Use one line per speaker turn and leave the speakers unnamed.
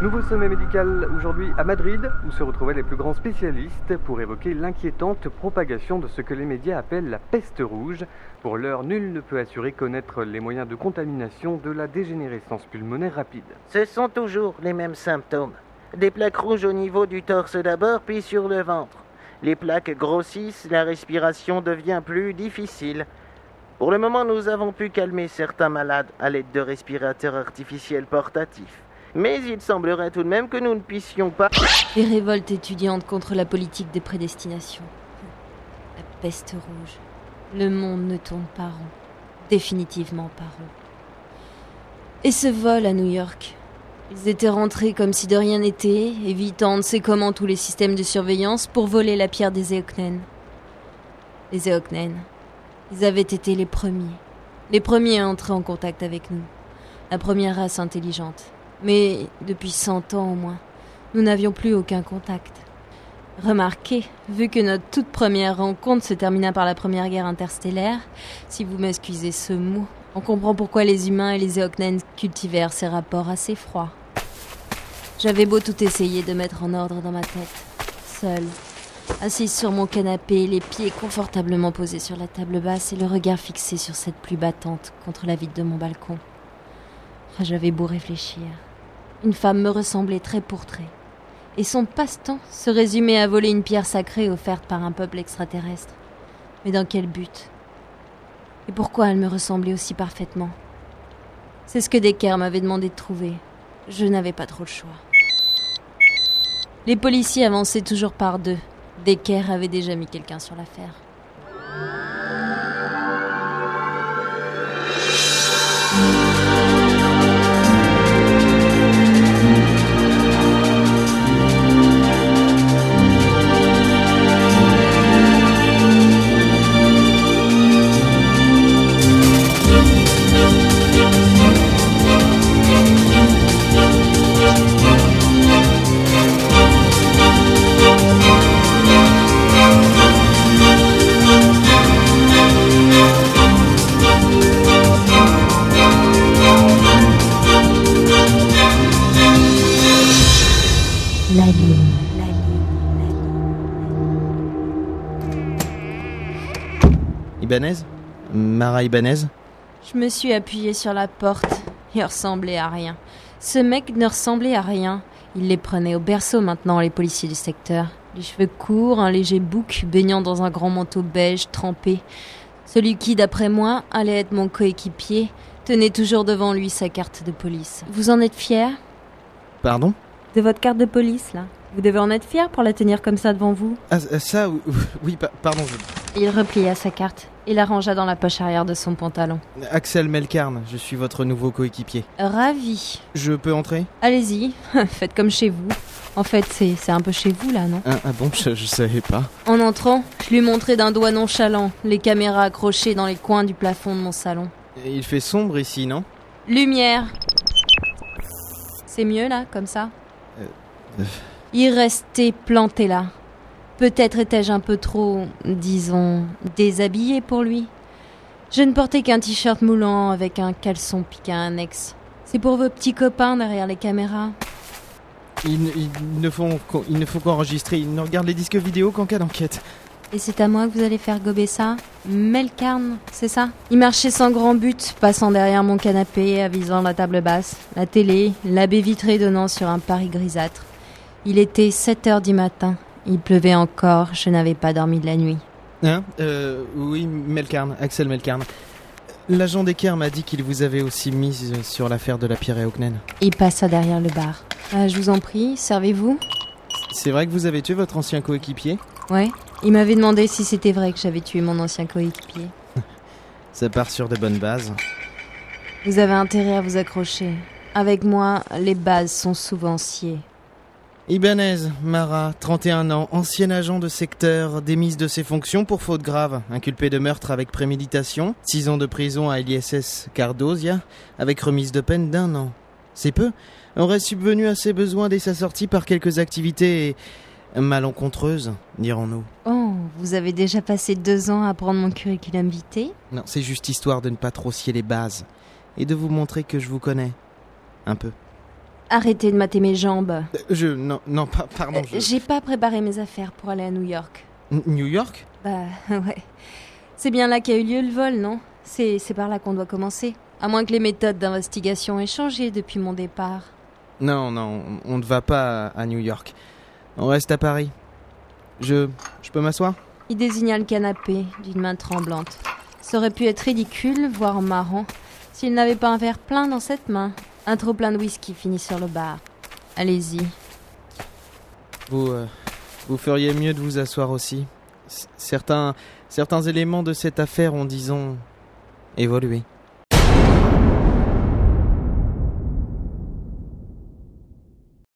Nouveau sommet médical aujourd'hui à Madrid, où se retrouvaient les plus grands spécialistes pour évoquer l'inquiétante propagation de ce que les médias appellent la peste rouge. Pour l'heure, nul ne peut assurer connaître les moyens de contamination de la dégénérescence pulmonaire rapide.
Ce sont toujours les mêmes symptômes. Des plaques rouges au niveau du torse d'abord, puis sur le ventre. Les plaques grossissent, la respiration devient plus difficile. Pour le moment, nous avons pu calmer certains malades à l'aide de respirateurs artificiels portatifs. Mais il semblerait tout de même que nous ne puissions pas...
Les révoltes étudiantes contre la politique des prédestinations. La peste rouge. Le monde ne tourne pas rond. Définitivement pas rond. Et ce vol à New York. Ils étaient rentrés comme si de rien n'était, évitant on ne sait comment tous les systèmes de surveillance pour voler la pierre des Éocnènes. Les Éocnènes. Ils avaient été les premiers à entrer en contact avec nous. La première race intelligente. Mais depuis 100 ans au moins, nous n'avions plus aucun contact. Remarquez, vu que notre toute première rencontre se termina par la première guerre interstellaire, si vous m'excusez ce mot, on comprend pourquoi les humains et les Éocnènes cultivèrent ces rapports assez froids. J'avais beau tout essayer de mettre en ordre dans ma tête, seule, assise sur mon canapé, les pieds confortablement posés sur la table basse et le regard fixé sur cette pluie battante contre la vitre de mon balcon. J'avais beau réfléchir. Une femme me ressemblait trait pour trait. Et son passe-temps se résumait à voler une pierre sacrée offerte par un peuple extraterrestre. Mais dans quel but ? Et pourquoi elle me ressemblait aussi parfaitement ? C'est ce que Decker m'avait demandé de trouver. Je n'avais pas trop le choix. Les policiers avançaient toujours par deux. Decker avait déjà mis quelqu'un sur l'affaire.
Ibanez ? Mara Ibanez ?
Je me suis appuyée sur la porte. Il ressemblait à rien. Ce mec ne ressemblait à rien. Il les prenait au berceau maintenant, les policiers du secteur. Les cheveux courts, un léger bouc baignant dans un grand manteau beige trempé. Celui qui, d'après moi, allait être mon coéquipier, tenait toujours devant lui sa carte de police. Vous en êtes fier ?
Pardon ?
De votre carte de police, là. Vous devez en être fier pour la tenir comme ça devant vous.
Ah, ça, oui, pardon.
Il replia sa carte et la rangea dans la poche arrière de son pantalon.
Axel Melkarn, je suis votre nouveau coéquipier.
Ravi.
Je peux entrer ?
Allez-y, faites comme chez vous. En fait, c'est un peu chez vous, là, non ?
Ah bon, je savais pas.
En entrant, je lui montrai d'un doigt nonchalant les caméras accrochées dans les coins du plafond de mon salon.
Il fait sombre ici, non ?
Lumière. C'est mieux, là, comme ça ? Il restait planté là. Peut-être étais-je un peu trop, disons, déshabillée pour lui. Je ne portais qu'un t-shirt moulant avec un caleçon piqué annexe. C'est pour vos petits copains derrière les caméras.
Il ne faut qu'enregistrer. Ils ne regardent les disques vidéo qu'en cas d'enquête.
Et c'est à moi que vous allez faire gober ça ? Melkarn, c'est ça ? Il marchait sans grand but, passant derrière mon canapé, avisant la table basse, la télé, la baie vitrée donnant sur un Paris grisâtre. Il était 7h du matin. Il pleuvait encore, je n'avais pas dormi de la nuit.
Oui, Melkarn, Axel Melkarn. L'agent Decker m'a dit qu'il vous avait aussi mise sur l'affaire de la pierre Éocnène.
Il passa derrière le bar. Je vous en prie, servez-vous ?
C'est vrai que vous avez tué votre ancien coéquipier ?
Ouais, il m'avait demandé si c'était vrai que j'avais tué mon ancien coéquipier.
Ça part sur de bonnes bases.
Vous avez intérêt à vous accrocher. Avec moi, les bases sont souvent sciées.
Ibanez, Mara, 31 ans, ancien agent de secteur, démise de ses fonctions pour faute grave, inculpé de meurtre avec préméditation, 6 ans de prison à l'ISS Cardosia, avec remise de peine d'1 an. C'est peu, aurait subvenu à ses besoins dès sa sortie par quelques activités malencontreuses, dirons-nous.
Oh, vous avez déjà passé 2 ans à prendre mon curriculum vitae ?
Non, c'est juste histoire de ne pas trop scier les bases, et de vous montrer que je vous connais. Un peu.
Arrêtez de mater mes jambes.
Pardon.
J'ai pas préparé mes affaires pour aller à New York.
New York ?
Bah, ouais. C'est bien là qu'a eu lieu le vol, non ? C'est par là qu'on doit commencer. À moins que les méthodes d'investigation aient changé depuis mon départ.
Non, on ne va pas à New York. On reste à Paris. Je peux m'asseoir ?
Il désigna le canapé d'une main tremblante. Ça aurait pu être ridicule, voire marrant, s'il n'avait pas un verre plein dans cette main. Un trop plein de whisky fini sur le bar. Allez-y.
Vous feriez mieux de vous asseoir aussi. Certains éléments de cette affaire ont, disons, évolué.